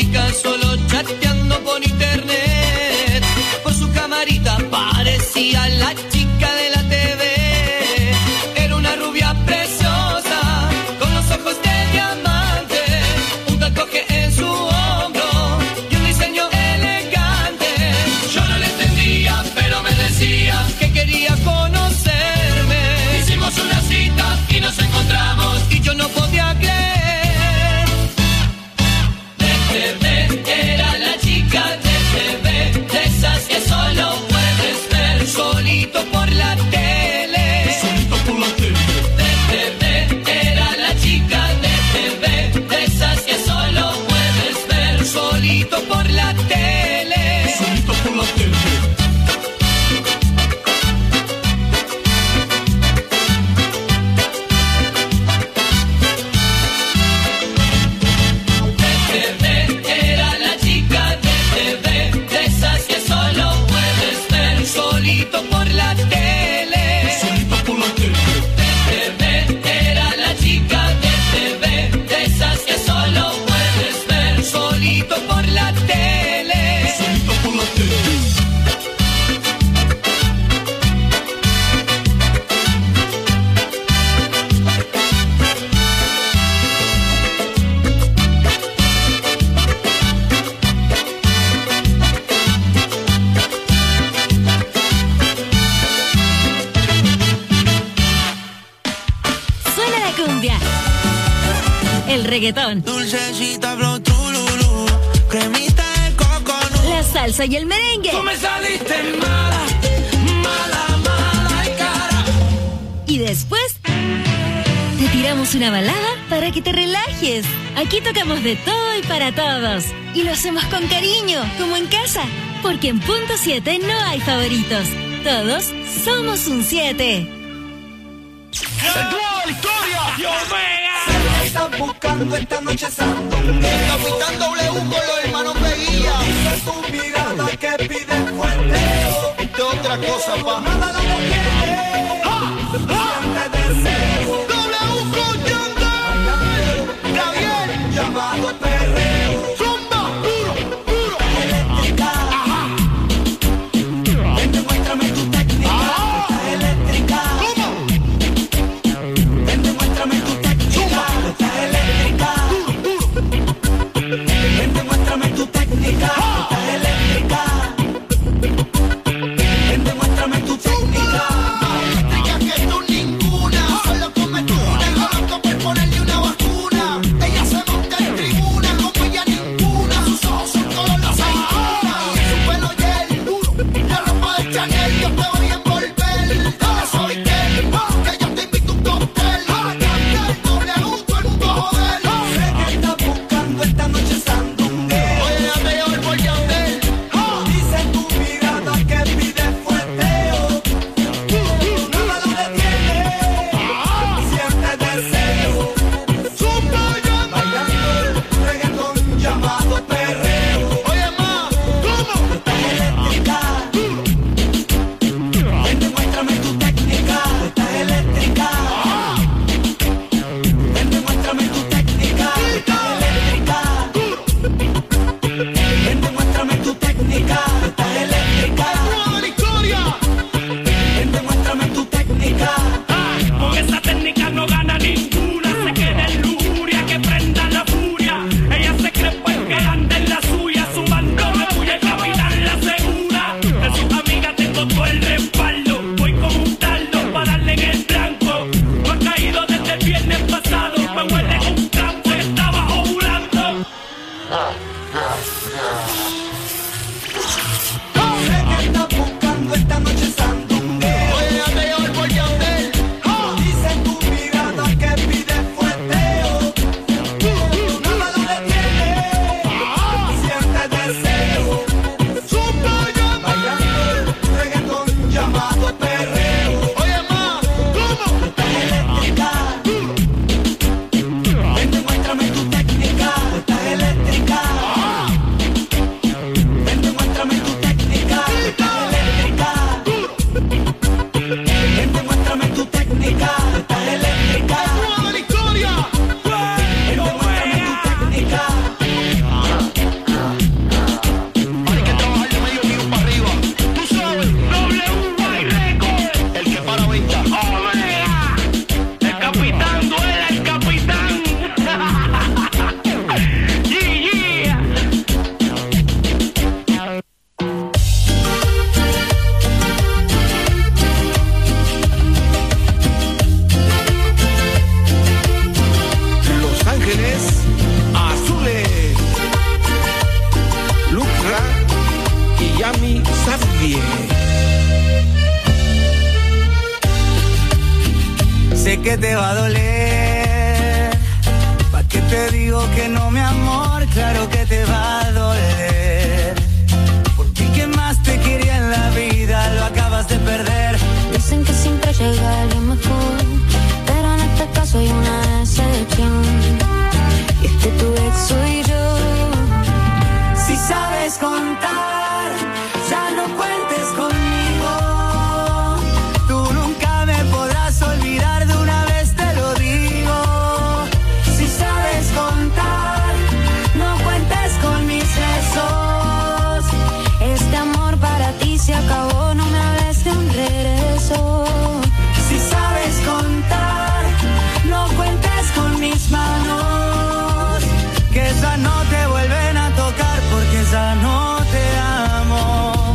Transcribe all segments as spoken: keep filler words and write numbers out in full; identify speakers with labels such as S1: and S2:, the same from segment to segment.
S1: chica solo chateando por internet. Por su camarita parecía la chica de la T V. Era una rubia preciosa, con los ojos de diamante, un tatuaje en su hombro y un diseño elegante. Yo no le entendía, pero me decía que quería conocerme. Hicimos una cita y nos encontramos y yo no podía creer. De T V era la chica de T V, de esas que solo puedes ver solito por la tele. Solito por la tele. De T V era la chica de T V, de esas que solo puedes ver solito por la tele. Solito por la tele. Solito por la tele. Solito por la tele. De T V era la chica de T V, de esas que solo puedes ver solito por la tele. Solito por la tele.
S2: El reggaetón,
S3: dulcecita, flow, trululú, cremita de coconut,
S2: la salsa y el merengue.
S1: Tú me saliste mala, mala, mala y cara.
S2: Y después te tiramos una balada para que te relajes. Aquí tocamos de todo y para todos. Y lo hacemos con cariño, como en casa. Porque en Punto siete no hay favoritos. Todos somos un siete.
S1: ¡La historia! ¡Dios mío!
S4: Están buscando esta noche santo. El capitán W con los hermanos Veguilla. Dice tu mirada que pide fuerte.
S1: Esta otra cosa, pa.
S4: Nada lo quiere. Siente deseo.
S1: W con Yandel. Gabriel.
S4: Llamado perreo.
S1: Zumba. Puro, puro.
S4: Eléctrica.
S1: Ajá.
S4: Ven, demuéstrame tu técnica.
S1: Ajá.
S4: Está eléctrica.
S1: ¿Cómo?
S4: Ven, demuéstrame tu técnica. Está eléctrica. Ven, demuéstrame tu técnica. Está eléctrica. Ven, demuéstrame tu técnica. Eléctrica que tú ninguna. Solo come tú una. Y loco por ponerle una vacuna. Ella se monta en tribuna. Como ella ninguna. Sus ojos son color la aceituna. Y su pelo gel. La ropa de Chanel. Yo te voy a envolver. Dale, soy Ken. Que yo te invito a un cóctel. Candel, doble U, todo el mundo joder. Sé que estás buscando esta noche sandungueo.
S1: Oye, ya te llevo el por Yandel.
S4: Dice tu mirada que pide fuerteo. Nada lo detiene. Siente deseo. Bailando el reggaetón llamado perreo.
S1: Oye, ma, ¿cómo?
S4: Está eléctrica. Ven, demuéstrame tu técnica. Está eléctrica. Ven, demuéstrame tu técnica. Está eléctrica. Ven, demuéstrame tu técnica. Está eléctrica.
S1: ¡Prueba la historia!
S4: Ven, demuéstrame tu técnica.
S5: Con esa técnica no gana ninguna. Se queda en lujuria, que prenda la furia. Ella se cree pues que anda en la suya. Su mando me puya y capitán la segura. De sus amigas tengo todo el respaldo. Voy como un taldo para darle en el blanco. No ha caído desde el viernes pasado. Me huele un campo y estaba ovulando.
S4: Sé que estás buscando esta noche sandungueo.
S1: Oye, ya te llevo el por Yandel.
S4: Dice tu mirada que pide fuerteo. Nada lo detiene. Siente deseo. Bailando el reggaetón llamado perreo.
S1: Oye, ma, ¿cómo?
S4: Está eléctrica. Ven, demuéstrame tu técnica. Está eléctrica.
S6: sé que te va a doler. ¿Pa' qué te digo que no, mi amor? Claro que te va a doler. Porque quien más te quería en la vida lo acabas de perder.
S7: Dicen que siempre llega alguien mejor, pero en este caso hay una excepción. Y es que tu ex soy yo.
S6: Si sabes contar, ya no cuentes conmigo. Tú nunca me podrás olvidar, de una vez te lo digo. Si sabes contar, no cuentes con mis besos.
S7: Este amor para ti se acabó, no me hables de un regreso.
S6: Si sabes contar, no cuentes con mis manos, que ya no te vuelven a tocar porque ya no te amo.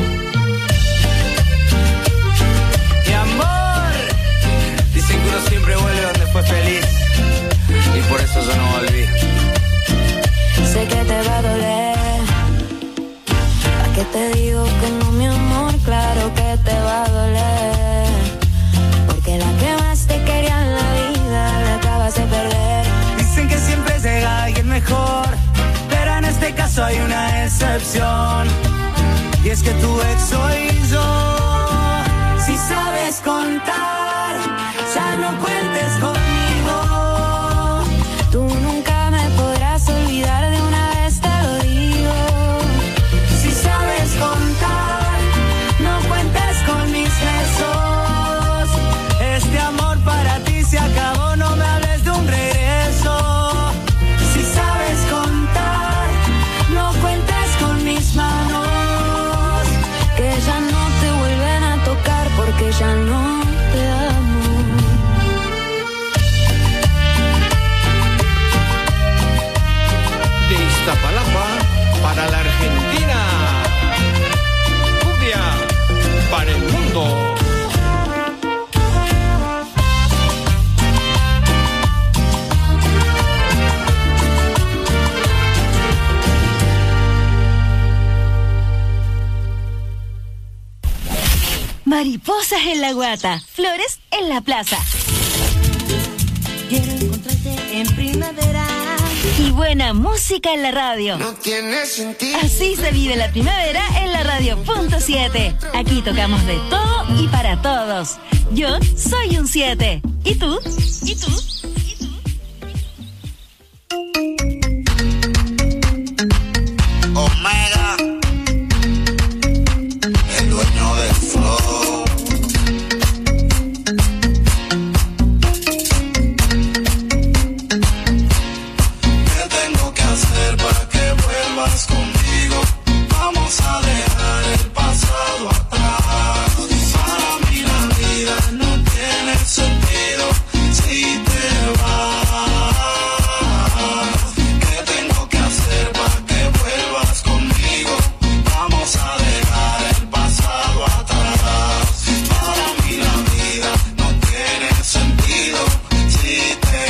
S6: Mi amor, dicen que uno siempre vuelve donde fue feliz, y por eso yo no volví.
S7: Sé que te va a doler. ¿A qué te digo que no, mi amor? Claro que te va a doler. Porque la que más te quería en la vida la acabas de perder.
S6: Dicen que siempre llega alguien mejor, pero en este caso hay una excepción. Y es que tu ex soy yo. Si sabes contar, ya no cuentes conmigo.
S7: Tú nunca me podrás olvidar, de una vez te lo digo.
S6: Si sabes contar, no cuentes con mis besos. Este amor para ti se acabó, no me hables de un regreso. Si sabes contar, no cuentes con mis manos,
S7: Que ya no te vuelven a tocar porque ya no te amo.
S8: De Iztapalapa para la Argentina. Cumbia para el mundo.
S2: Mariposas en la guata, flores en la plaza.
S3: Quiero encontrarte en primavera.
S2: Y buena música en la radio.
S3: No tiene sentido.
S2: Así se vive la primavera en la radio punto siete. Aquí tocamos de todo y para todos. Yo soy un siete. ¿Y tú? ¿Y tú? ¿Y tú?
S3: Omega, el dueño del flow. ¿Qué tengo que hacer para que vuelvas conmigo? Vamos a dejar el pasado atrás. Para mí la vida no tiene sentido si te vas. ¿Qué tengo que hacer para que vuelvas conmigo? Vamos a dejar el pasado atrás. Para mí la vida no tiene sentido si te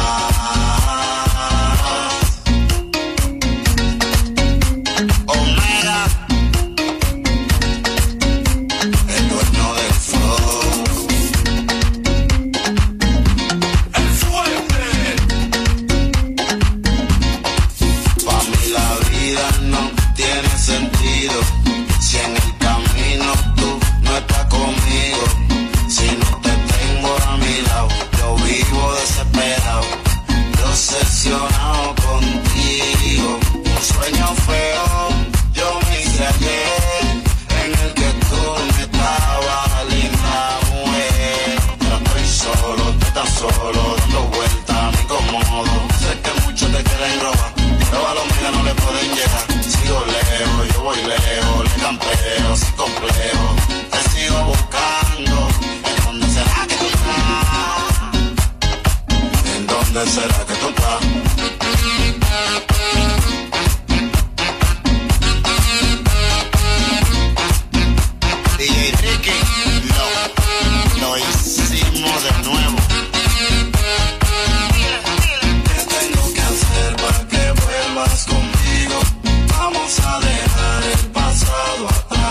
S3: vas. Omega, el dueño del flow. El fuerte. Para mí la vida no tiene sentido si en el camino tú no estás conmigo. Si no te tengo a mi lado, yo vivo desesperado, yo obsesionado contigo. Un sueño feo yo me hice ayer, en el que tú me estabas, linda mujer. Yo estoy solo, tú estás solo, dando vueltas, me incomodo. Sé que muchos te quieren robar, pero a los míos no le pueden llegar. Sigo lejos, yo voy lejos, le campeo, sin complejo. Te sigo buscando, ¿en dónde será que tú estás? ¿En dónde será que tú estás? D J Ricky, lo, lo hicimos de nuevo. ¿Qué tengo que hacer para que vuelvas conmigo? Vamos a dejar el pasado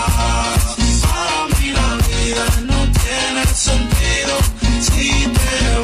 S3: atrás. Para mí la vida no tiene sentido si te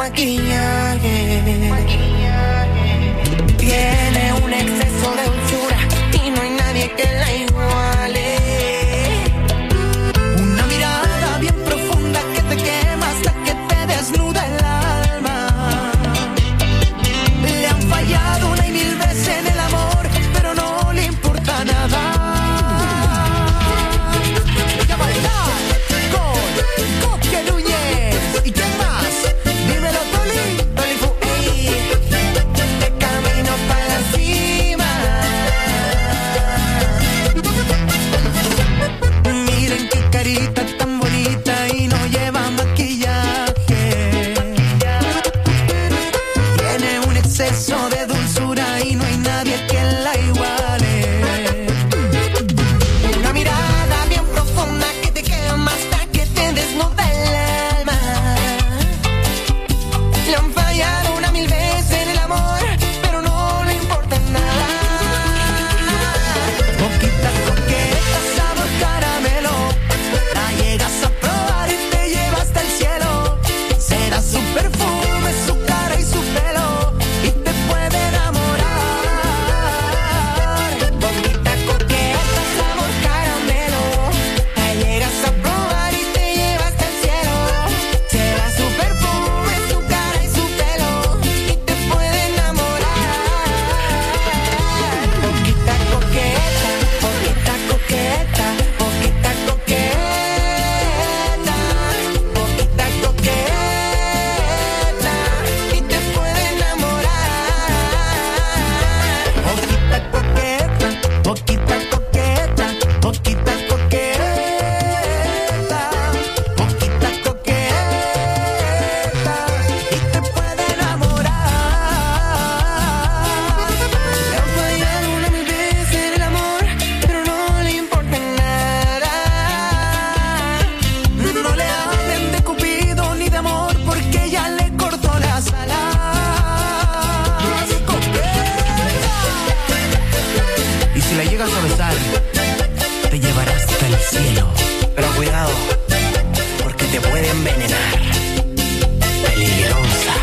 S6: maquillaje. Tiene un exceso de dulzura y no hay nadie que la iguale. Una mirada bien profunda que te quema hasta que te desnuda el alma. Le han fallado una y mil veces en el amor, pero no le importa nada. Ya bailar con Coque Núñez. ¿Y quién más? Dímelo, Toli, Toli Fu, ey. De camino para la cima. Miren qué carita tan bonita y no lleva maquillaje. Tiene un exceso de dulzura y no hay nadie que la iguale. Una mirada bien profunda que te quema hasta que te desnuda el alma. Le han fallado una mil veces en el amor, pero no le importa nada. Poquita coqueta, sabor caramelo. La llegas a probar y te lleva hasta el cielo. Será su perfume, su cara y su pelo, y te puede enamorar. Poquita coqueta, sabor caramelo. La llegas a probar y te lleva hasta el cielo. Será su perfume, su cara y su pelo, y te puede enamorar. Poquita coqueta, poquita coqueta, poquita coqueta, poquita coqueta, y te puede enamorar. Poquita coqueta, poquita coqueta, poquita coqueta, poquita coqueta, y te puede enamorar. Le han fallado una mil veces en el amor, pero no le importa nada. No le hablen de Cupido ni de amor, porque ya le cortó las alas. Y si la llegas a besar, te llevará hasta el cielo. Pero cuidado, porque te puede envenenar. Peligrosa.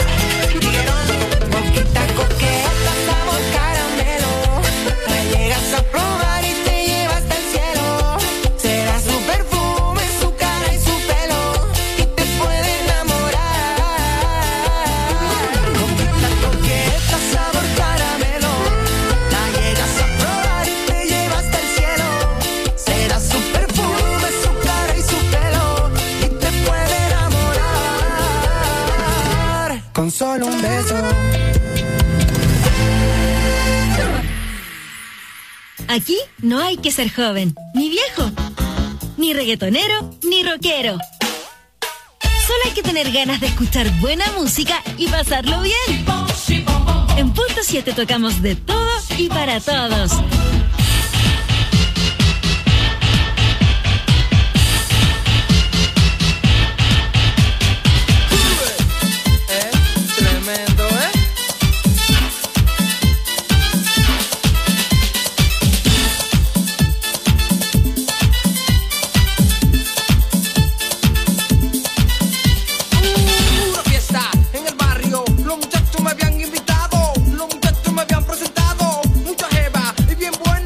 S6: Poquita coqueta, sabor caramelo. La llegas a probar y te lleva hasta el cielo. Será su perfume, su cara y su pelo, y te puede enamorar. Poquita coqueta, sabor caramelo. La llegas a probar y te lleva hasta el cielo. Será su perfume, su cara y su pelo, y te puede enamorar. Con solo un beso.
S2: Aquí no hay que ser joven, ni viejo, ni reggaetonero, ni rockero. Solo hay que tener ganas de escuchar buena música y pasarlo bien. En Punto siete tocamos de todo y para todos.
S6: Tremendo, ¿eh? Una fiesta en el barrio, los muchachos me habían invitado, los muchachos me habían presentado, mucha jeva y bien buena.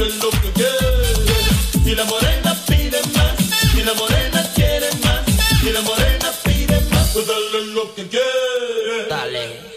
S9: dale lo que quieres. Y la morena pide más, y la morena quiere más, y la morena pide más, pues dale lo que quieres.
S10: Dale.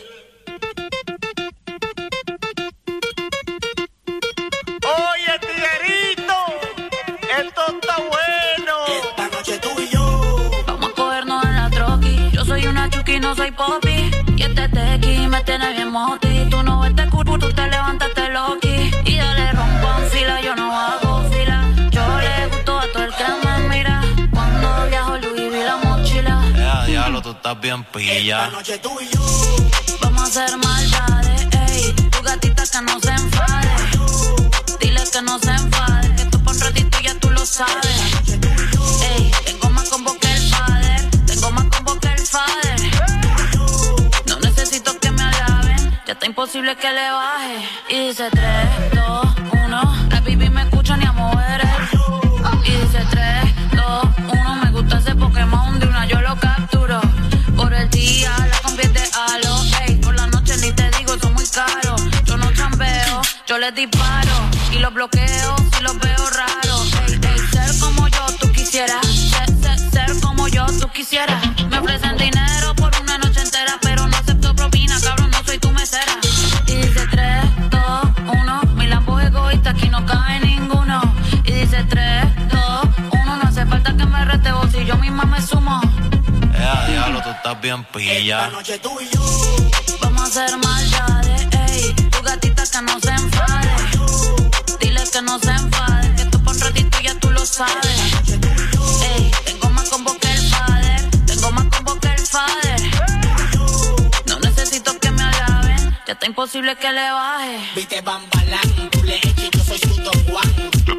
S5: Oye, tiguerito, esto está bueno.
S4: Esta noche tú y yo
S7: vamos a cogernos en la troqui. Yo soy una chuki, no soy popi. Y este tequi me tiene bien moti. Tú no ves este curvo, tú te levantaste loqui. Y dale rompa en fila, yo no hago fila. Yo le gusto a todo el que me mira. Cuando viajo Louis vi la mochila.
S10: Ya, diablo, tú estás bien pilla.
S4: esta noche tú y yo
S7: Vamos a hacer maldades, ey. Tu gatita que no se enfade. Dile que no se enfade. Que esto pa' un ratito ya tú lo sabes. Ey, tengo más combo que el father. Tengo más combo que el father. No necesito que me alaben. Ya está imposible que le baje. Y dice tres, dos, uno. La baby me escucha ni a mover el. Y dice tres, dos, uno. Me gusta ese Pokémon de una yo lo capturo. Por el día la convierte a lo. Ey, por la noche ni te digo, son muy caros. Yo no chambeo, yo les disparo. Y los bloqueo si los veo raros. Ey, ey, ser como yo tú quisieras. Ser, ser, ser como yo tú quisieras. Me ofrecen dinero por una noche entera, pero no acepto propina, cabrón, no soy tu mesera. Y dice tres, dos, uno. Mi lambo es egoísta, aquí no cabe ninguno. Y dice tres, dos, uno. No hace falta que me rete vos, si yo misma me sumo.
S10: Ya, diablo, tú estás bien pilla.
S4: esta noche tú y yo
S7: Vamos a hacer maldades, ey. Tu gatita que no se enfade. Dile que no se enfade. Que esto pa' un ratito ya tú lo sabes. Ey, tengo más combo que el father. Tengo más combo que el father. No necesito que me alaben. Ya está imposible que le baje.
S4: viste Bambalán, tú le echas y yo soy su Don Juan.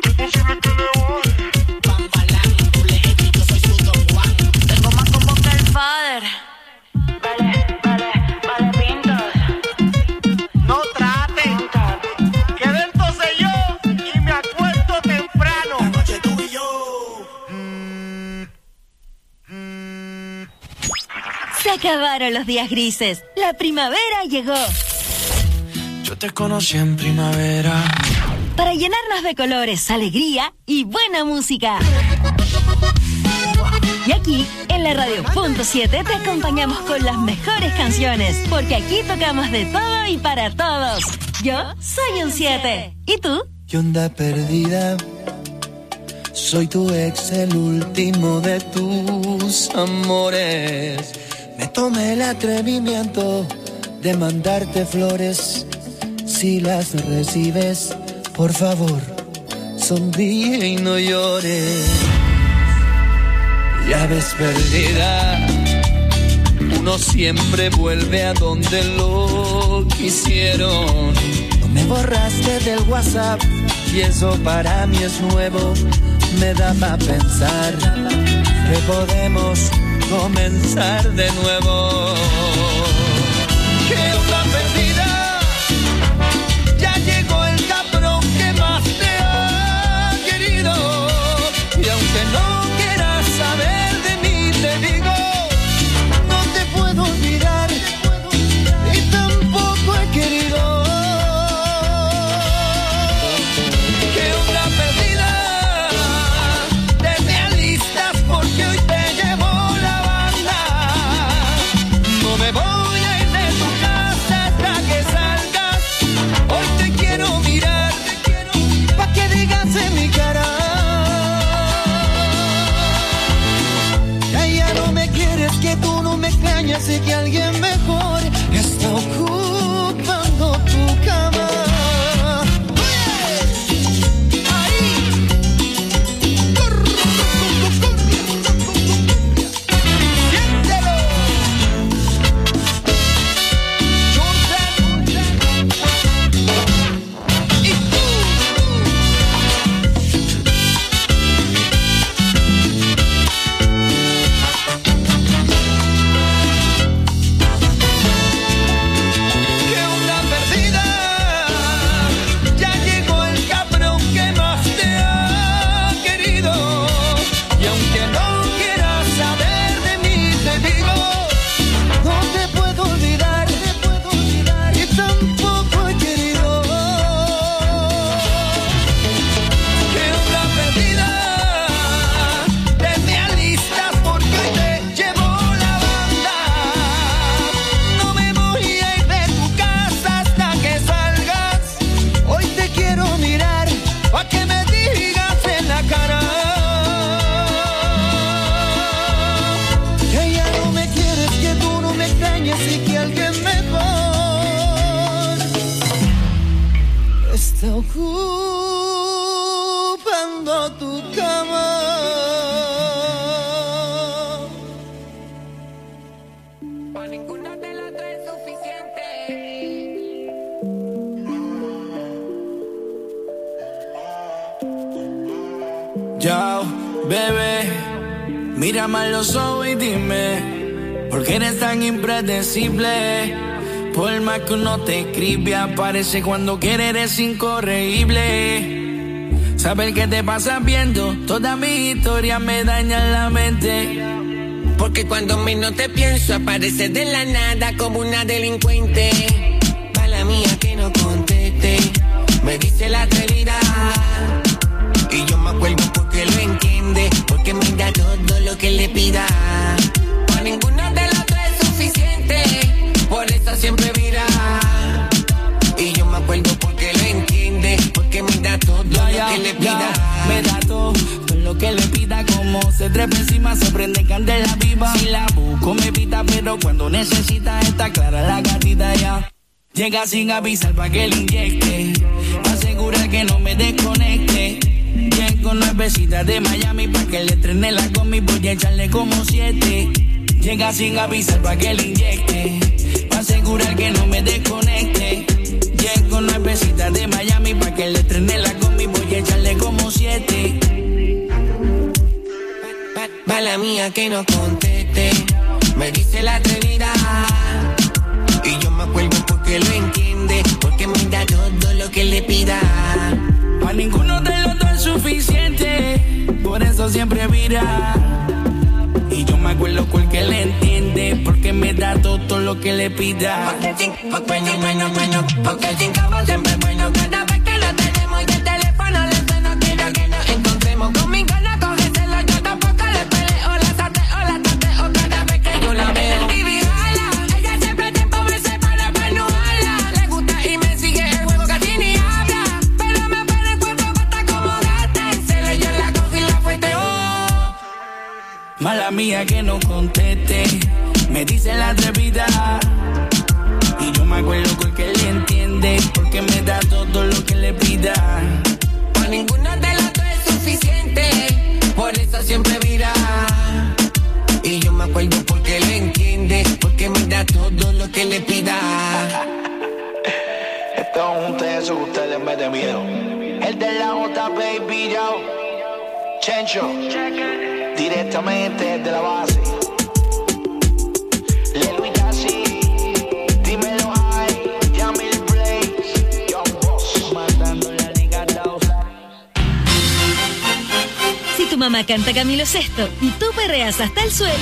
S4: Bambalán, tú le echas y yo soy su Don Juan.
S7: Tengo más combo que el father. Vale, vale, vale, pintas.
S5: No traten, que dentro sé yo y me acuesto temprano.
S4: Esta noche tú y yo
S2: Se acabaron los días grises. La primavera llegó.
S6: Yo te conocí en primavera.
S2: Para llenarnos de colores, alegría y buena música. Y aquí, en la Radio Punto siete, te acompañamos con las mejores canciones, porque aquí tocamos de todo y para todos. Yo soy un siete. ¿Y tú?
S6: Y onda perdida. Soy tu ex, el último de tus amores. Me tomé el atrevimiento de mandarte flores. Si las recibes, por favor, sonríe y no llores. Ya ves, perdida, uno siempre vuelve a donde lo quisieron. No me borraste del WhatsApp y eso para mí es nuevo. Me da para pensar que podemos comenzar de nuevo. ¿Qué onda perdida? Ya llegó el cabrón que más te ha querido. Y aunque no quieras saber de mí, te digo, no te puedo olvidar y tampoco he querido. ¿Qué onda perdida? Te alistas porque hoy te llevo la banda. No me voy a ir de tu casa hasta que salgas. Hoy te quiero mirar pa' que digas en mi cara. Ya, ya no me quieres, que tú no me extrañas y que alguien mejor está ocupando tu cama.
S11: ocupando tu cama.
S12: Pa' ninguna de las tres es suficiente.
S6: Yo, bebé, mírame a los ojos y dime, ¿por qué eres tan impredecible? Por más que uno te escribe, aparece cuando quiere, eres incorregible. Saber qué te pasa viendo toda mi historia me daña la mente.
S12: Porque cuando menos te pienso, apareces de la nada como una delincuente. Mala mía que no conteste, me dice la realidad. Y yo me acuerdo porque lo entiende, porque me da todo lo que le pida. Pa' ninguna de las tres es suficiente, por eso siempre vira. Y yo me acuerdo porque lo entiende, porque me da todo ya, ya, lo que le pida.
S6: Ya, me da todo, todo lo que le pida. Como se trepa encima, se prende candela viva. Si la busco me pita, pero cuando necesita está clara la gatita ya. Llega sin avisar pa' que le inyecte, asegura que no me desconecte. Llego nuevecita de Miami pa' que le estrene la combi, voy a echarle como siete. Llega sin avisar pa' que le inyecte, pa' asegurar que no me desconecte. Llego nuevecita de Miami pa' que le estrene la combi, voy a echarle como siete.
S12: Mala mía que no conteste, me dice la atrevida. Y yo me acuerdo porque lo entiende, porque me da todo lo que le pida.
S6: Pa' ninguno de los dos es suficiente, por eso siempre vira. Y yo me acuerdo porque le entiende, porque me da todo lo que le pida.
S12: Porque sin, porque sin, bueno, bueno, porque sin cabo siempre es bueno. Cada vez que lo tenemos y el teléfono le suena, quiero que nos encontremos. Con mi gana cógeselo, yo tampoco le peleo. La sateo, la tateo cada vez que yo la veo. Vivi jala, ella siempre tiempo me separa pa' no hablar. Le gusta y me sigue el juego, casi ni habla. Pero me pone cuatro patas como gata. En serio yo la cojo y la fueteo.
S6: Mala mía que no conteste, me dice la atrevida. Y yo me acuerdo porque le entiende, porque me da todo lo que le pida.
S12: Pa' ninguna de las tres es suficiente, por eso siempre vira. Y yo me acuerdo porque le entiende, porque me da todo lo que le pida.
S6: Estamos juntos en eso que ustedes me den miedo. El de la J, baby, yo. Chencho, directamente desde la base. Lelo y Casi, dímelo ahí, Yamil Blaze, Young Boss, mandando la liga dos.
S2: Si tu mamá canta Camilo Sesto y tú perreas hasta el suelo,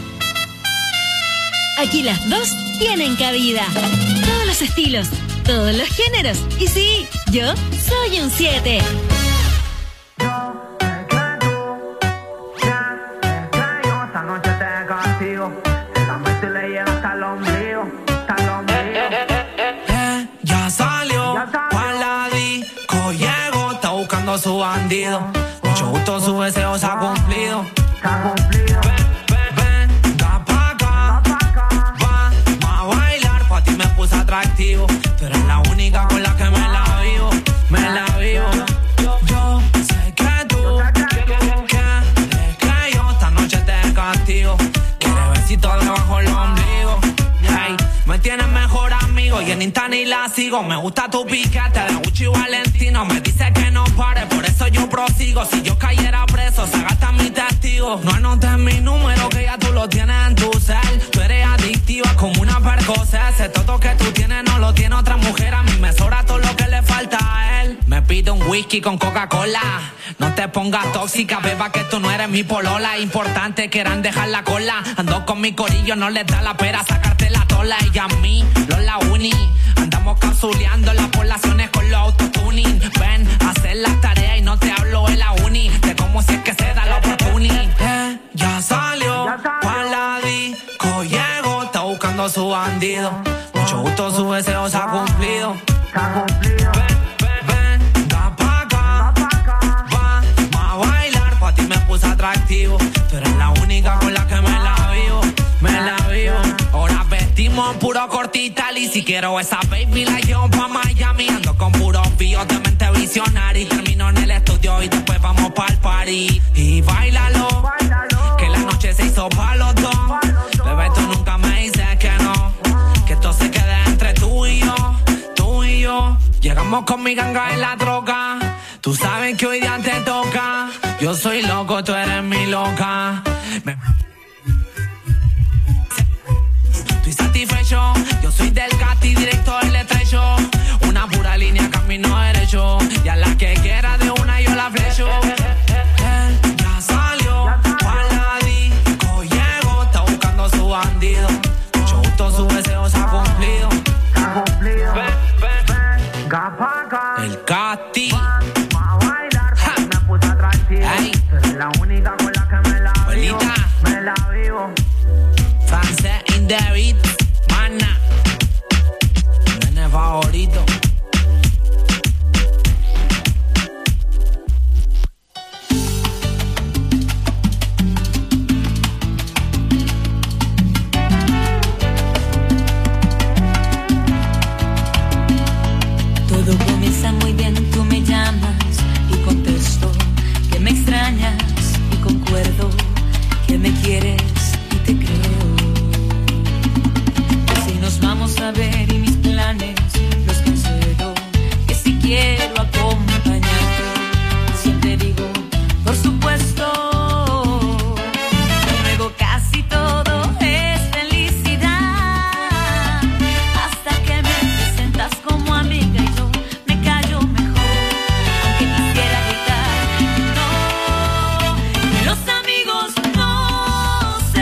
S2: aquí las dos tienen cabida. Todos los estilos, todos los géneros. Y sí, yo soy un siete.
S12: Su bandido, mucho gusto, su deseo se ha cumplido. Se ha cumplido. Ven, ven, ven, da pa' acá. Vamos a bailar, pa' ti me puse atractivo. Tú eres la única con la que me la vivo, me la vivo. Yo, yo sé que tú quieres que yo esta noche te castigo. Quieres besito debajo el ombligo. Hey, me tienes mejor amigo y en Insta ni la sigo. Me gusta tu piquete de Gucci y Valentino. Me dice que no pare, por eso yo prosigo. Si yo cayera preso, se gasta mi testigo. No anotes mi número, que ya tú lo tienes en tu cel. Tú eres adictiva como una percocet. Ese toto que tú tienes no lo tiene otra mujer. A mí me sobra todo lo que le falta a él. Me pide un whisky con Coca-Cola. No te pongas tóxica, beba, que tú no eres mi polola. Importante quieran dejar la cola. Ando con mi corillo, no les da la pera sacarte la tola. Y a mí, no la uni. Andamos capsuleando las poblaciones con los autotuning. Ven a hacer las tareas y no te hablo de la uni. De cómo si es que se da la oportunidad. Eh, ya salió, pa' la disco llegó. Está buscando a su bandido. Mucho gusto, su deseo se ha cumplido. Se ha cumplido. Ven, ven, ven, da pa' acá. Vamos a bailar, pa' ti me puse atractivo. Tú eres la única con la que me la vivo, me la vivo. Ahora vestimos puro cortital y si quiero esa baby la llevo pa' Miami. Ando con puros pillos de mente reflexionar y termino en el estudio y después vamos pa'l party. Y bailalo, que la noche se hizo pa' los dos. Bebé, tú nunca me dices que no, que esto se quede entre tú y yo, tú y yo. Llegamos con mi ganga en la troca. Tú sabes que hoy día te toca. Yo soy loco, tú eres mi loca. Me... Estoy satisfecho. Yo soy del Cati, directo del estrecho. Una pura línea, camino derecho. Y a la que quiera de una yo la flecho. Él ya salió pa' la disco. Llegó, está buscando su bandido. Mucho gusto, su deseo se ha cumplido. Se ha cumplido. Ven, ven, ven. El Cati. Ay. La única con la que me la vivo, me la vivo. Francés in the beat, mana. Nene favorito.
S13: Todo comienza muy bien, tú me llamas y contesto que me extrañas y concuerdo que me quieres y te creo. Que si nos vamos a ver y mis planes los concedo, que si quiero acompañarte, siempre digo, por supuesto. Luego casi todo es felicidad, hasta que me presentas como amiga y yo me callo mejor, aunque quisiera gritar. No, los amigos no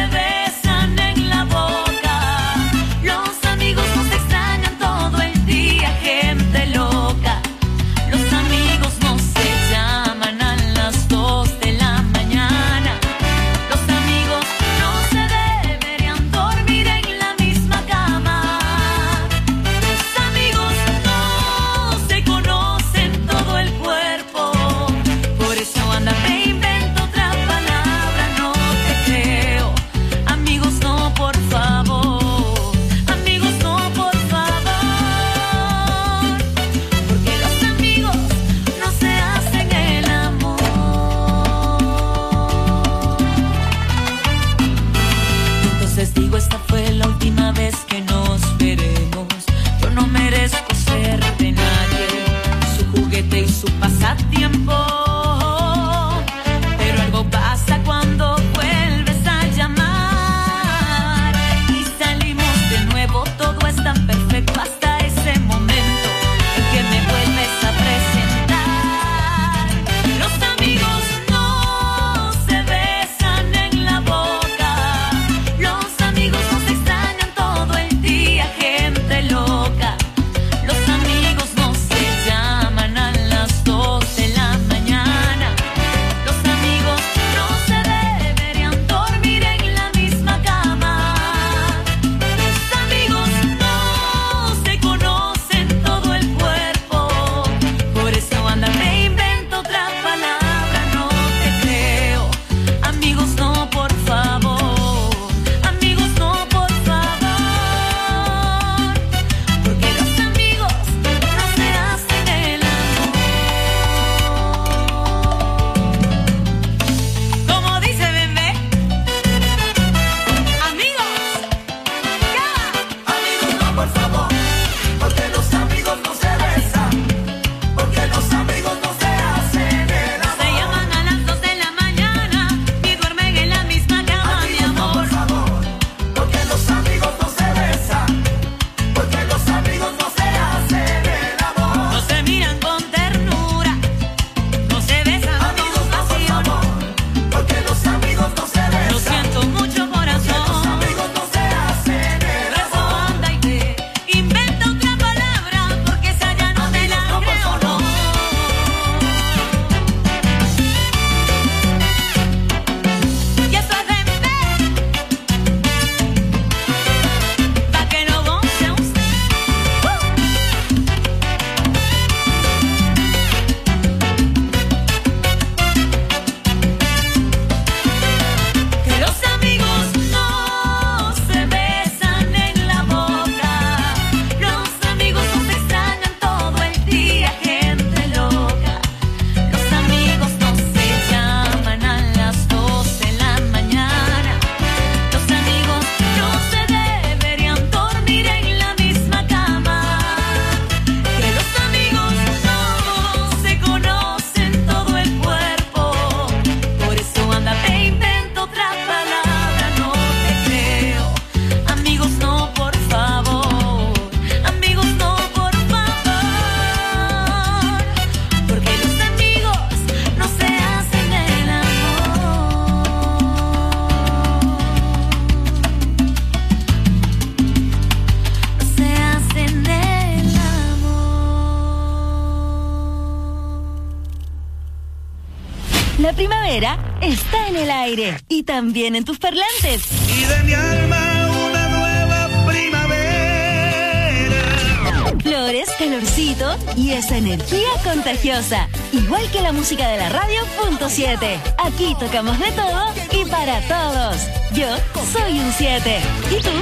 S2: primavera está en el aire y también en tus parlantes.
S14: Y de mi alma una nueva primavera.
S2: Flores, calorcito y esa energía contagiosa. Igual que la música de la radio punto siete. Aquí tocamos de todo y para todos. Yo soy un siete. ¿Y tú?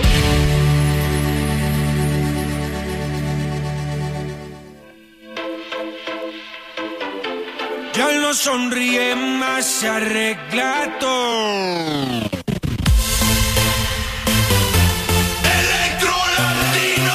S15: Ya no sonríe más, se arregla todo.
S4: Electro Latino,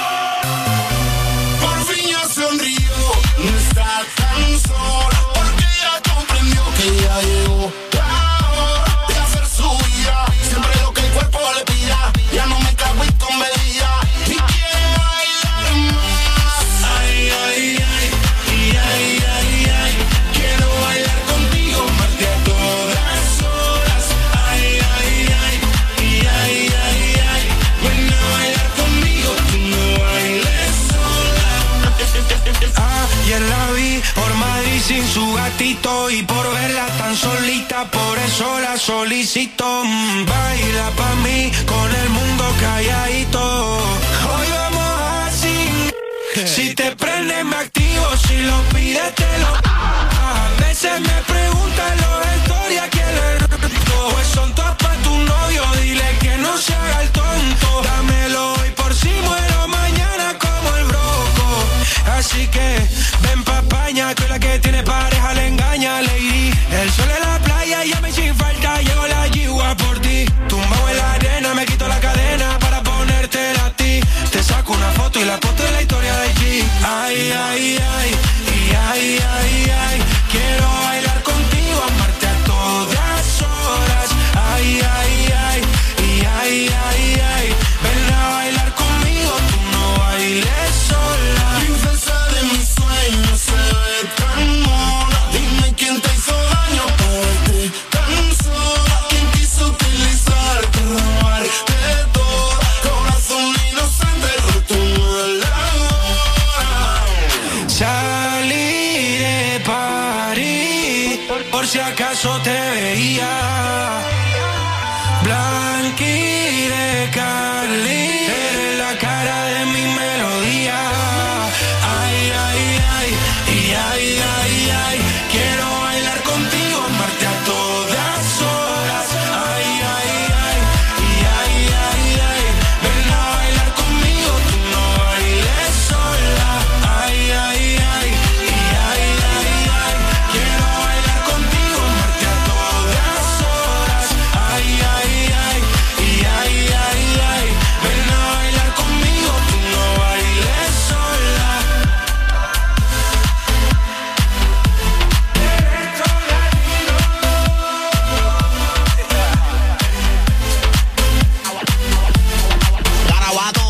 S4: por fin ya sonrió, no está tan sola, porque ya comprendió que ya llegó la hora de hacer su vida, siempre lo que el cuerpo le pida, ya no me cago y con medida, y quiere bailar más, ay, ay, ay, y ay, ay, ay, quiero bailar contigo, parte a todas horas, ay, ay, ay, y ay, ay, ay, ven a bailar conmigo, tú no bailes sola.
S15: Ayer la vi por Madrid sin su gatito y por verla tan solita, por eso la solicito. Mm, baila pa' mí con el mundo calladito. Hoy vamos así. Si te prende me activo, si lo pides te lo. A veces me preguntan los historias quién le rico. Pues son todas pa' tu novio, dile que no se haga el tonto. Dámelo hoy por si muero mañana como el broco. Así que ven pa' España, que la que tiene pareja le engaña, lady. El sol en la playa, llame sin falta, llegó la yigua por ti. Tumbado en la arena, me quito la cadena para ponértela a ti. Te saco una foto y la foto de la historia de G. Ay, ay, ay, y ay, ay, ay, quiero bailar contigo, amarte a todas horas. Ay, ay, ay, y ay, ay, ay, ven a bailar conmigo, tú no bailes sola.
S4: Princesa de mis sueños, se ve tan mona. Dime quién te hizo daño para verte tan sola. ¿Quién quiso utilizarte, robarte todo? Corazón inocente, roto en la hora.
S15: Salí de París, por, por si acaso te veía. Blanqui de Cali, eres la cara de mi melodía. Ay, ay, ay, y ay, ay, ay, quiero bailar contigo, amarte a todas horas. Ay, ay, ay, y ay, ay, ay, ven a bailar conmigo, tú no bailes sola. Ay, ay, ay, y ay, ay, ay, quiero bailar contigo, amarte a todas horas. Ay, ay, ay, y ay, ay, ay, ven a bailar conmigo, tú no bailes sola.
S4: Garabato.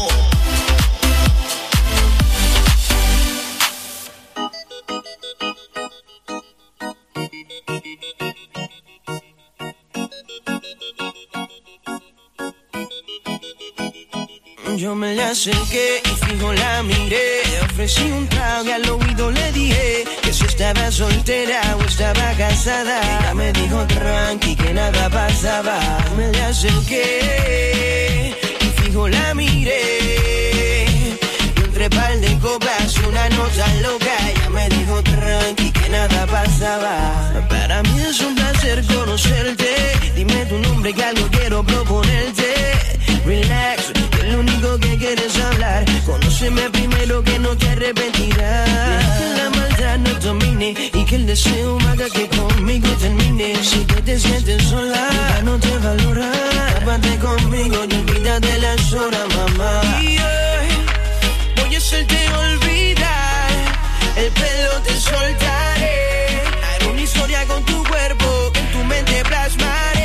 S11: Yo me le acerqué y fijo la miré. Le ofrecí un trago y al oído le dije que si estaba soltera o estaba casada. Ella me dijo tranqui que nada pasaba. Me le acerqué y fijo la miré. Y entre par de copas y una nota loca. Ella me dijo tranqui que nada pasaba. Para mí es un placer conocerte. Dime tu nombre que algo quiero proponerte. Relax, que lo único que quieres hablar. Conóceme primero que no te arrepentirás. Deja que la maldad no domine y que el deseo haga que conmigo termine. Si que te sientes sola, ya no te valora. Aparte conmigo y olvídate las horas, mamá. Y hoy voy a hacerte olvidar. El pelo te soltaré. Haré una historia con tu cuerpo que en tu mente plasmaré.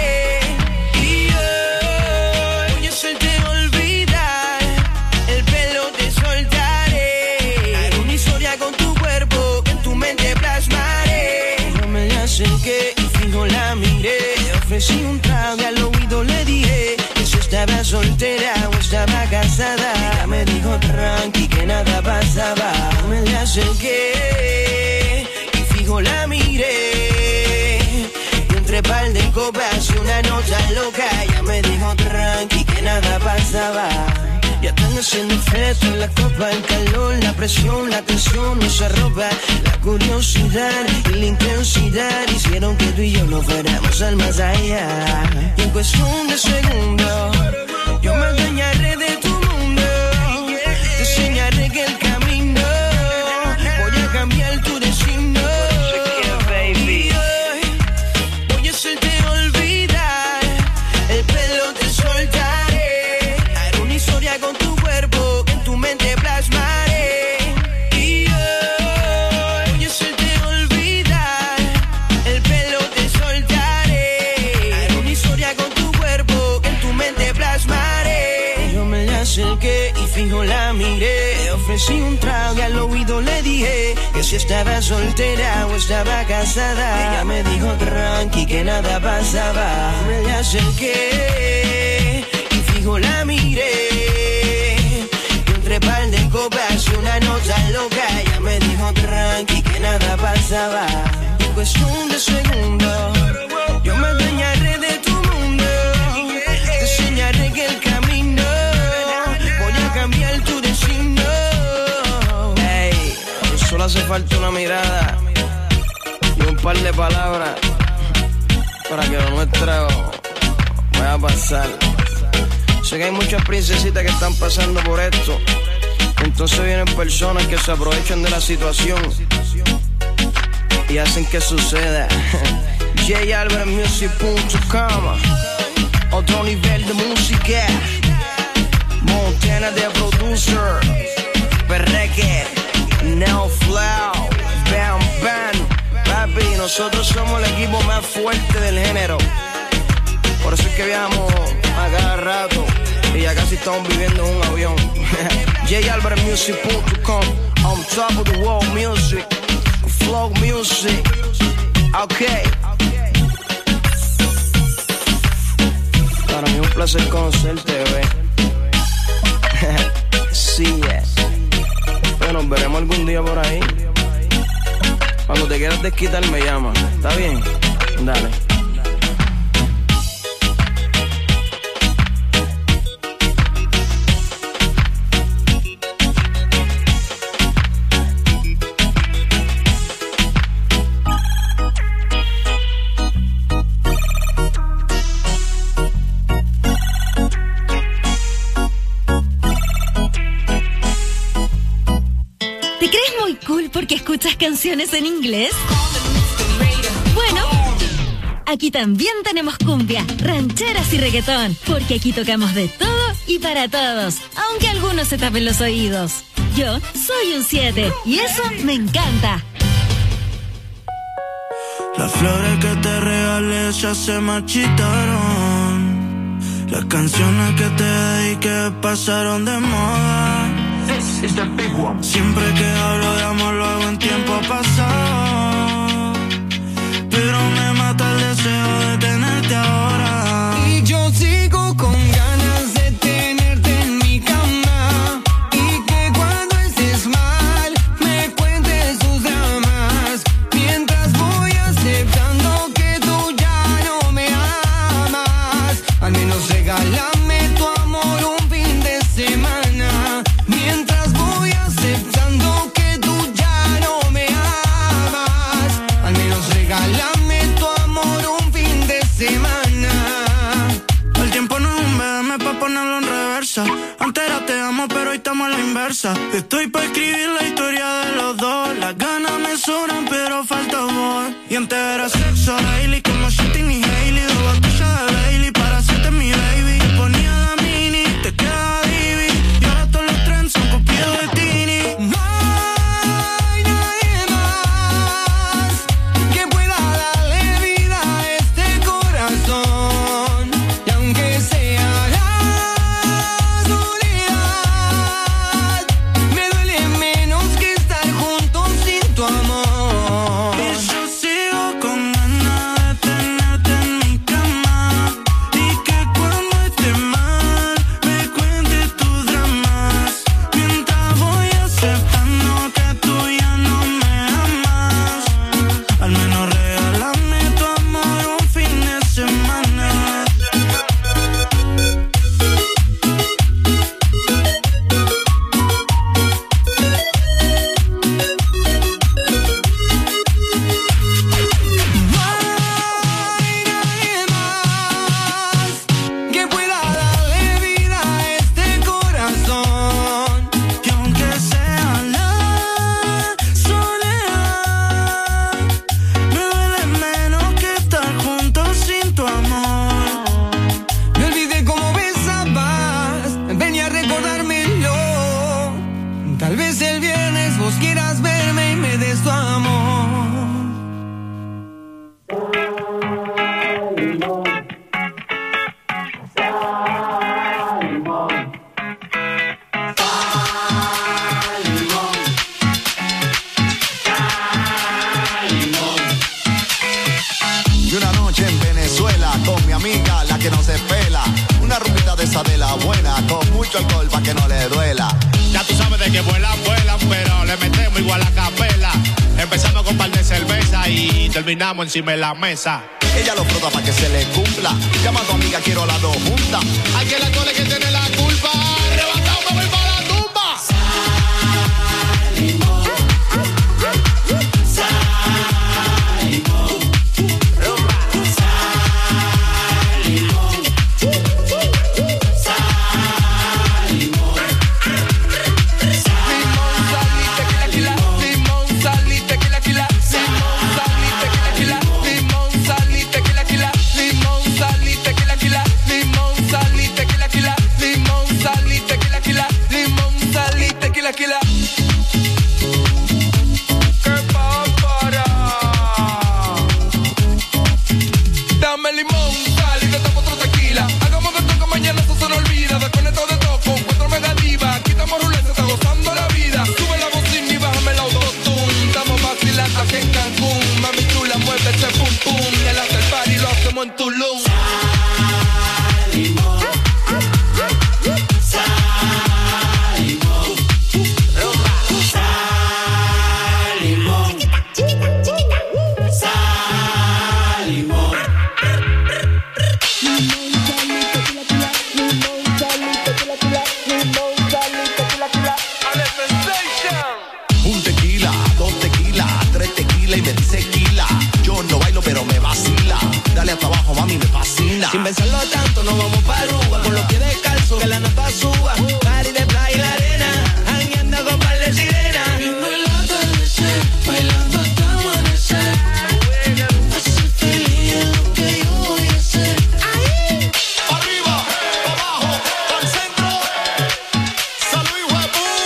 S11: Acerqué y fijo la miré. Le ofrecí un trago y al oído le dije que si estaba soltera o estaba casada. Ella me dijo tranqui que nada pasaba. Me le acerqué y fijo la miré. Y una nota loca. Ella me dijo tranqui que nada pasaba. Ya están haciendo efecto en la copa, el calor, la presión, la tensión no se roba. La curiosidad y la intensidad hicieron que tú y yo nos fuéramos al más allá. Y en cuestión de segundos yo me adueñaré de tu mundo. Te enseñaré que el camino voy a cambiar tu destino. Baby, voy a hacerte olvidar, el pelo te soltaré, haré una historia con tu cuerpo que en tu mente plasmaré. Y yo voy a hacerte olvidar, el pelo te soltaré, haré una historia con tu cuerpo que en tu mente plasmaré. Yo me la acerqué y fijo la miré, ofrecí un trago y al oído le dije que si estaba soltera o estaba casada. Ella me dijo tranqui que nada pasaba. Me la acerqué y fijo la miré, y entre par de copas y una nota loca. Ella me dijo tranqui que nada pasaba. En cuestión de segundos yo me adueñaré de tu mundo. Te enseñaré que el camino voy a cambiar tu destino. Ey, solo hace falta una mirada y un par de palabras para que lo nuestro vaya a pasar. Sé que hay muchas princesitas que están pasando por esto, entonces vienen personas que se aprovechan de la situación y hacen que suceda. J Albert Music punto com, otro nivel de música. Montana de producer, Perreque, Now Flow, Bam Bam. Papi, nosotros somos el equipo más fuerte del género. Por eso es que viajamos a cada rato y ya casi estamos viviendo en un avión. J Albert Music punto com, on top of the world music, flow music. Ok. Para mí es un placer conocerte, bebé. Sí, es. Pero nos veremos algún día por ahí. Cuando te quieras desquitar me llama. ¿Está bien? Dale.
S2: ¿Porque escuchas canciones en inglés? Bueno, aquí también tenemos cumbia, rancheras y reggaetón, porque aquí tocamos de todo y para todos, aunque algunos se tapen los oídos. Yo soy un siete y eso me encanta.
S15: Las flores que te regalé ya se marchitaron. Las canciones que te dediqué pasaron de moda. Siempre que hablo de amor lo hago en tiempo pasado, pero me mata el deseo de tenerte ahora.
S6: Y yo sigo con ganas de tenerte en mi cama, y que cuando estés mal me cuentes tus dramas, mientras voy aceptando que tú ya no me amas. Al menos regálame tu amor un fin de semana, mientras voy aceptando que tú ya no me amas. Al menos regálame tu amor un fin de semana.
S15: El tiempo no es un B M pa' ponerlo en reversa. Antes era te amo pero hoy estamos a la inversa. Estoy pa' escribir la historia de los dos. Las ganas me sobran pero falta amor. Y antes era sexo daily como Shitting y Hailey. Dos botellas de Bailey para hacerte mi baby. Te ponía la mini, te quedaba divi, y ahora todos los trends son copiados de Tini.
S6: No hay nadie más que pueda darle vida a este corazón, y aunque sea la soledad, me duele menos que estar
S16: buena, con mucho alcohol pa' que no le duela.
S17: Ya tú sabes de que vuelan, vuelan, pero le metemos igual a capela. Empezamos con un par de cerveza y terminamos encima de la mesa.
S16: Ella lo frota pa' que se le cumpla. Llama a tu amiga, quiero las dos juntas.
S17: Hay que la cole que tiene la culpa. Levantado me voy para la tumba.
S6: Salimos. Salimos. Rumba. Salimos. Salimos.
S18: Limón, sal y tequila, tequila. Limón, sal y tequila, tequila. Limón, sal y tequila, tequila. Limón, sal y tequila, tequila. Limón, sal y tequila, tequila. Limón, sal y tequila, tequila. Limón, sal y tequila, tequila. ¡Qué pápara! Dame limón, sal y te tomo otro tequila. Hagamos de esto que mañana eso se nos olvida. Desconectado de todo con cuatro megativas. Quitamos ruleta, está gozando la vida. Sube la bocina y bájame el autotune. Estamos vacilando aquí en Cancún. Mami chula, mueve ese pum pum. Y el after party lo hacemos en Tulum.
S6: Salimos. Salimos. Rumba. Salimos. Salimos.
S16: Un tequila, dos tequilas, tres tequilas y me dice quila. Yo no bailo pero me vacila. Dale hasta abajo, mami, me fascina.
S11: Sin pensarlo tanto, nos vamos pa' Aruba. Con los pies descalzos, que la nota suba. Party de playa y la arena, jangueando con par de sirenas.
S6: Viendo el atardecer, bailando hasta amanecer. Hacer feliz es lo que yo voy a hacer.
S16: Arriba, abajo, al centro. Salud, hijo de puta.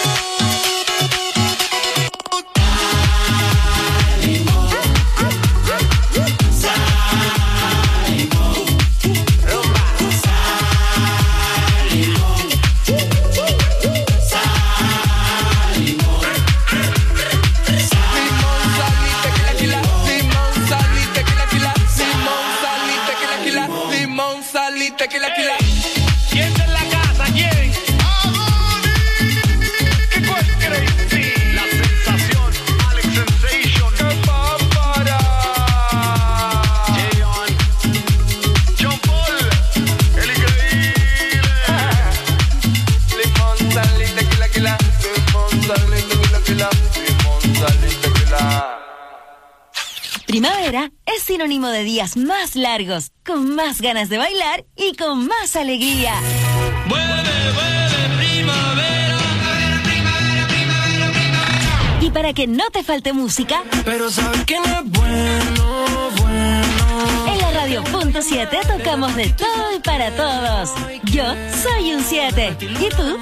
S18: Limón, sal y tequila, tequila.
S17: ¿Quién está en la casa? ¿Quién?
S18: ¿Qué cuál crazy?
S17: La sensación, Alex Sensation.
S18: ¡Qué pápara!
S17: J-On, John Paul, el increíble.
S18: Limón, sal y tequila, tequila. Limón, sal y tequila, tequila. Limón, sal y tequila.
S2: Primavera es sinónimo de días más largos, con más ganas de bailar y con más alegría.
S18: Vuelve, vuelve, primavera. Primavera, primavera, primavera.
S2: Y para que no te falte música,
S11: Pero sabes que no es bueno, bueno.
S2: en la radio punto siete tocamos de todo y para todos. Yo soy un siete. ¿Y tú?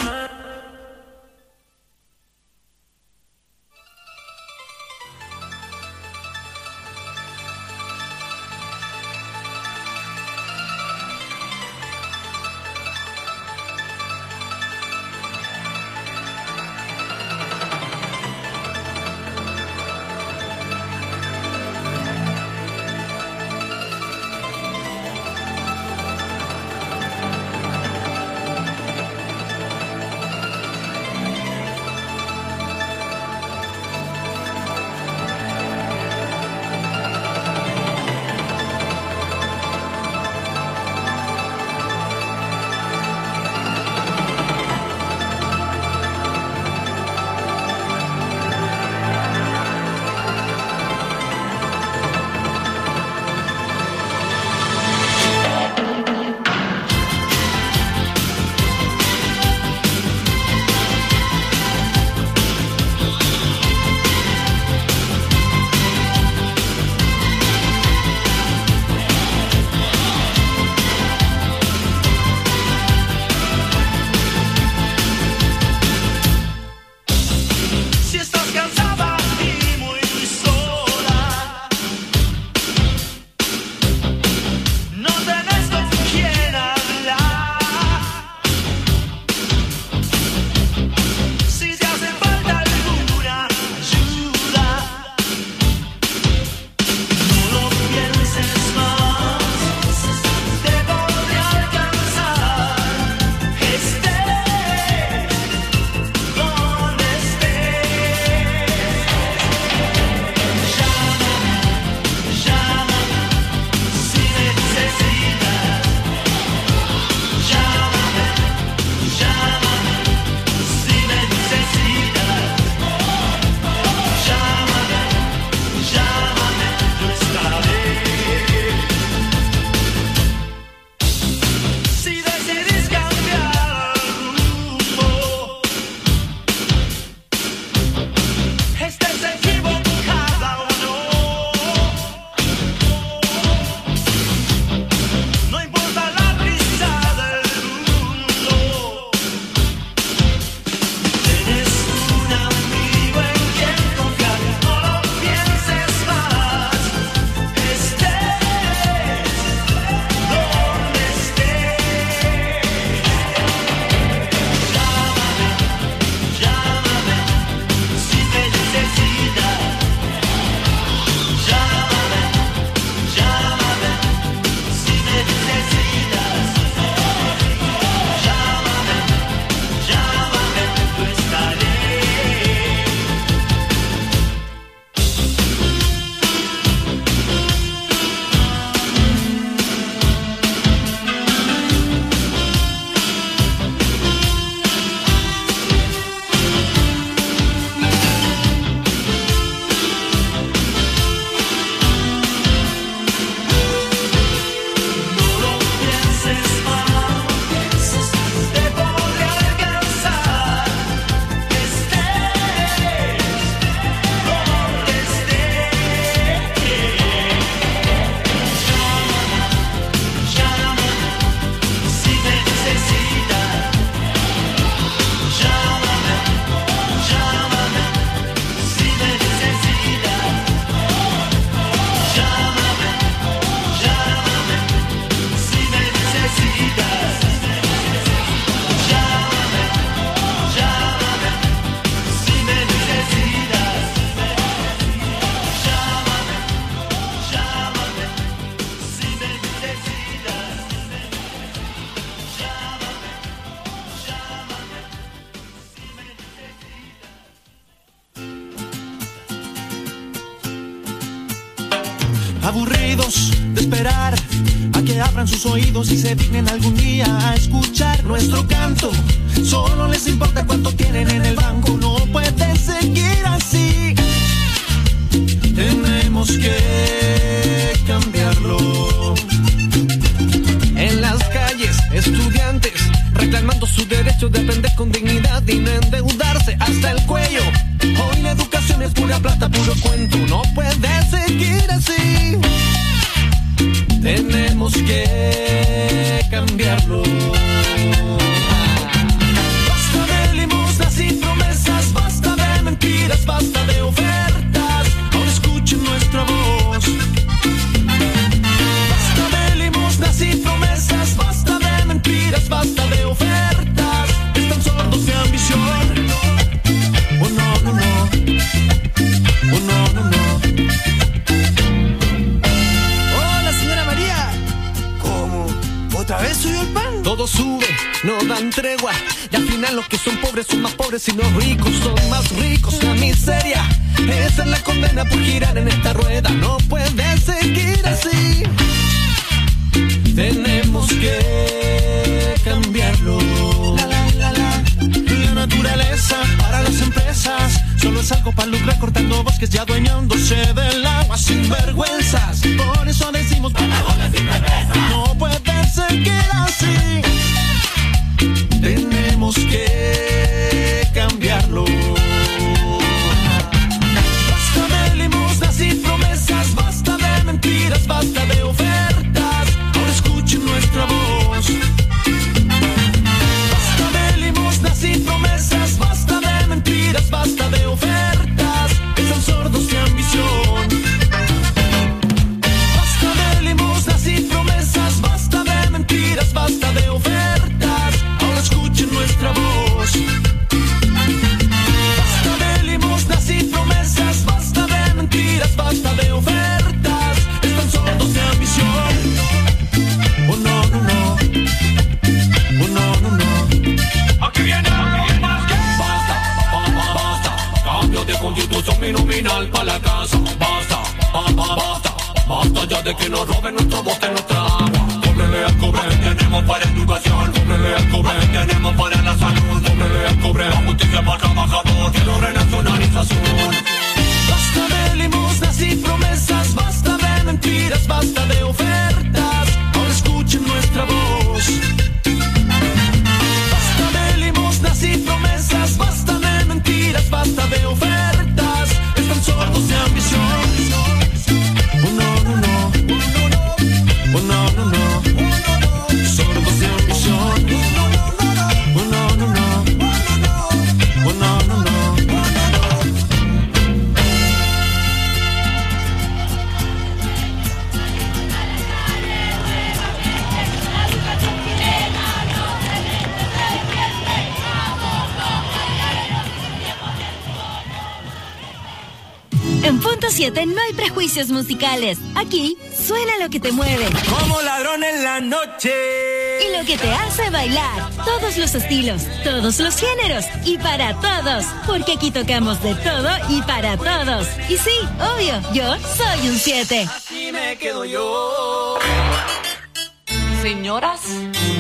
S11: aburridos de esperar a que abran sus oídos y se dignen algún día a escuchar nuestro canto. Solo les importa cuánto tienen en el banco. No puede seguir así. Tenemos que cambiarlo. En las calles, estudiantes reclamando su derecho de aprender con dignidad y no endeudarse hasta el cuello. Hoy la educación es pura plata, puro cuento. No puede seguir así. Tenemos que cambiarlo. Basta de limosnas y promesas, basta de mentiras, basta de ofertas. Ahora escuchen nuestra voz. Basta de limosnas y promesas, basta de mentiras, basta de ofertas. Están sordos de ambición. Oh no, no, no. Oh no, no, no. Hola, señora María. ¿Cómo? ¿Otra vez subió el pan? Todo sube, no dan tregua. Y al final los que son pobres son más pobres y los ricos son más ricos. La miseria, esa es la condena por girar en esta rueda. No puede seguir así. Tenemos que cambiarlo. La, la, la, la. La naturaleza para las empresas solo es algo para lucrar cortando bosques y adueñándose del agua sin vergüenzas. Por eso decimos no puede seguir así. Tenemos que cambiarlo. Basta de limosnas y promesas, basta de mentiras, basta de ofertas. Ahora escuchen nuestra voz. Basta de limosnas y promesas, basta de mentiras, basta de ofertas. Están sordos de ambición. Basta de limosnas y promesas, basta de mentiras, basta de ofertas. Ahora escuchen nuestra voz. Basta de limosnas y promesas, basta de mentiras, basta de ofertas. Están sordos de ambición. Oh no, no, no. Oh no, no, no.
S5: Aquí viene, aquí viene. Basta, basta, basta. Cambio de constitución binominal para la casa. Basta, basta, basta. Basta ya de que nos roben nuestro bote, nuestra agua. Cóbrele al cobre, tenemos para educación. Cóbrele al cobre, tenemos para la salud. Cóbrele al cobre, la justicia para trabajador. Quiero renacionalización.
S11: Basta de limosnas y promesas, basta de mentiras, basta de ofertas. Ahora escuchen nuestra voz. Basta de limosnas y promesas, basta de mentiras, basta de ofertas. Están sordos de ambición. Oh no, no, no. Oh no, no, no. Sordos de ambición. Oh no, no, no. Oh no, no, no.
S2: En Punto siete no hay prejuicios musicales. Aquí suena lo que te mueve.
S11: Como ladrón en la noche.
S2: Y lo que te hace bailar. Todos los estilos, todos los géneros y para todos. Porque aquí tocamos de todo y para todos. Y sí, obvio, yo soy un siete.
S11: Así me quedo yo.
S19: Señoras